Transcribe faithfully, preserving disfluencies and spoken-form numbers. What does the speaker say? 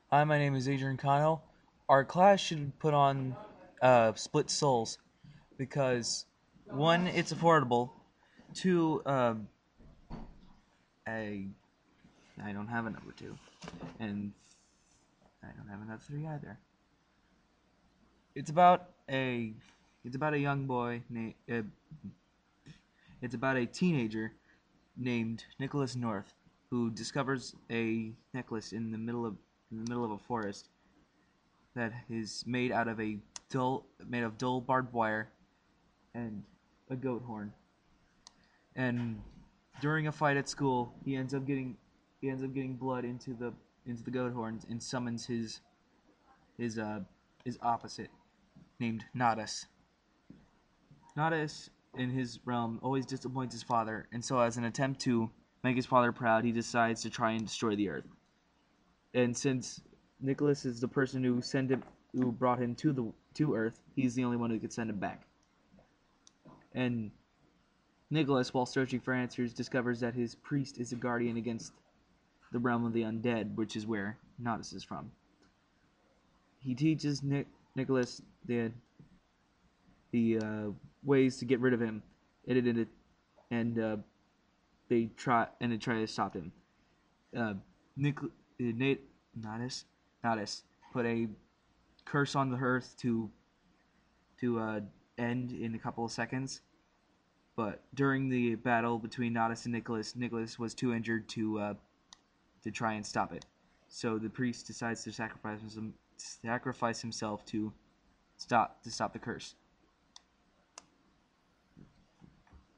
Hi, my name is Adrian Kyle. Our class should put on uh, Split Souls because one, it's affordable. Two, um, I I don't have a number two, and I don't have a number three either. It's about a it's about a young boy named uh, it's about a teenager named Nicholas North who discovers a necklace in the middle of in the middle of a forest that is made out of a dull made of dull barbed wire and a goat horn. And during a fight at school, he ends up getting he ends up getting blood into the into the goat horns and summons his his uh his opposite named Nodus. Nodus in his realm always disappoints his father, and so as an attempt to make his father proud, he decides to try and destroy the earth. And since Nicholas is the person who sent him who brought him to the to Earth, he's the only one who could send him back. And Nicholas, while searching for answers, discovers that his priest is a guardian against the realm of the undead, which is where Nodus is from. He teaches Nick, Nicholas the the uh, ways to get rid of him, and it, and uh, they try and they try to stop him. Uh, Nick, uh, Nate, Nodus, Nodus put a curse on the earth to to uh, end in a couple of seconds. But during the battle between Nodus and Nicholas, Nicholas was too injured to uh, to try and stop it. So the priest decides to sacrifice him, sacrifice himself to stop to stop the curse.